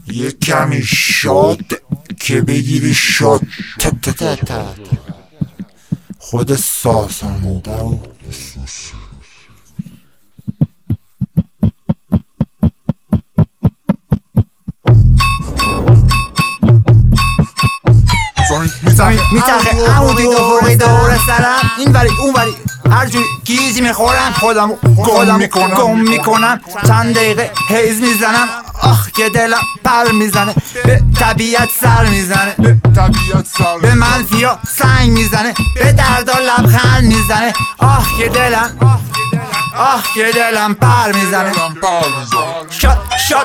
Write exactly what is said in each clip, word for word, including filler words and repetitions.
یه کمی شاد که بگیری شاد تا تا تا تا خود ساسانده و میچرخه عمودی و فوقی دور سرم این وری اون وری هر جوری گیزی میخورم خودم گم میکنم گم میکنم چند دقیقه حیز میزنم آخ که دلم پر میزنه به طبیعت سر میزنه به طبیعت سر به منفیا سنگ میزنه به دردا لبخند میزنه آخ که دلم آخ که دلم پر میزنه شاد شاد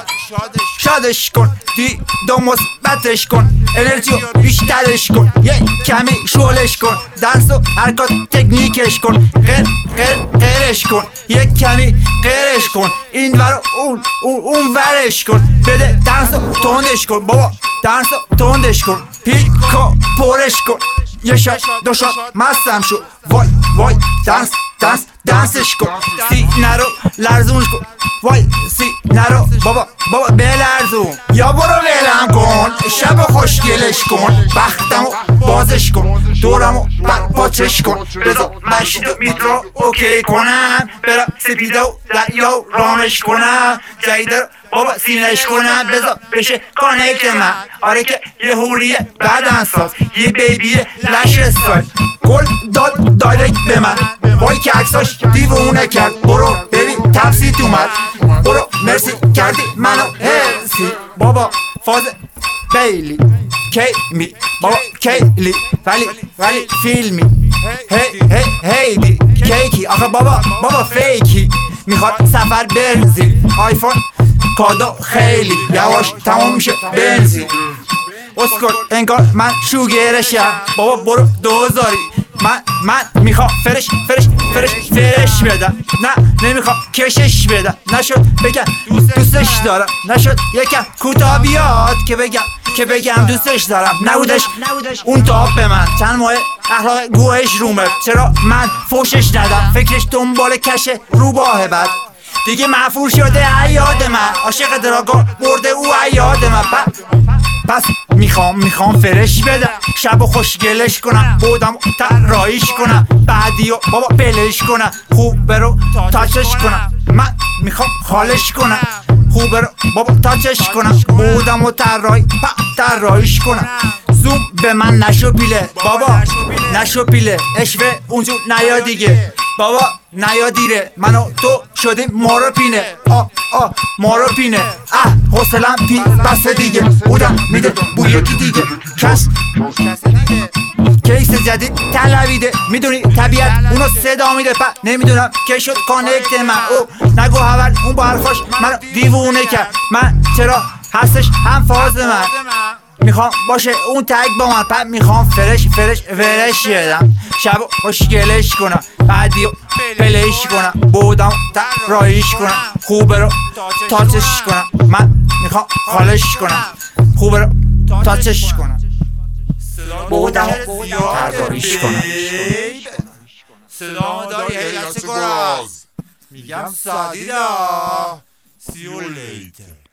شادش کن دی دو مثبتش کن انرژیو بیشترش کن یه کمی شولش کن دنس و حرکات تکنیکش کن غیر غیر غیرش کن یه کمی غیرش کن این ور اون اون اون ورش کن بده دنس و تندش کن بابا دنس و تندش کن پیکو پرش کن یه شاد دو شاد مستم شو وای وای دنس دنس دنسش کن سینه رو لرزونش کن وای سینه رو بابا بابا بلرزون یا برو ولم کن شب خوشگلش کن بختمو بازش کن دورمو بر پاچش کن بذار مشید و میترو اوکی کنم برم سپیده و دریا و رامش کنم جایده رو بابا سینش کنم بذار بشه کانکت من آره که یه هوریه بدن ساز یه بیبیه لش استایل گل داد دایرکت به من وای که عکساش دیوونه کرد برو ببین تفسیت اومد برو مرسی کردی منو هرسی بابا فاز بیلی کیمی بابا کیلی ولی ولی فیلمی هی هی هیدی کیکی آخه بابا بابا فیکی میخواد سفر بنزین آیفون کادو خیلی یواش تمام میشه بنزین اسکر انگار من شوگرشم بابا برو دوزاری من من میخوام فرش فرش فرش فرش بدم نه نمیخوام کشش بدم نشد بگم دوستش دارم نشد یکم کوتاه بیاد که بگم که بگم دوستش دارم نبودش اون تاب به من چند ماه اخلاق گوهش رومه چرا من فوشش ندم فکرش دنبال کشه روباه بد دیگه معفور شده عیاد من عاشق دراگاه برده او عیاد من پس میخوام میخوام فرش بدم شب و خوشگلش کنم بودم طراحیش کنم بعدی و بابا بلش کنم خوب برو تاچش کنم من میخوام خالش کنم خوب برو بابا تاچش کنم بودم و طراحی طراحیش کنم زوم به من نشو پیله بابا نشو پیله اشوه اونجور نیا دیگه بابا نیا دیره منو تو شدیم مارو پینه آه آه مارو پینه اه حوصلم پی بسته دیگه بودم میده بو یکی دیگه کس کیس جدید طلبیده میدونی طبیعت اونو صدا میده پا نمیدونم که شد کانکت من او نگو اول اون با حرفاش منو دیوونه کرد من چرا هستش هم فاز من میخوام باشه اون تگ با من پا میخوام فرش فرش فرش بدم شب خوشگلش کنم بعدی پلیش کنم بودم طراحیش کنم خوبه رو تاچش کنم من میخوام خالش کنم خوبه رو تاچش کنم بودم طراحیش کنم صدا داری هیلت گراز میگم سادیدا See you later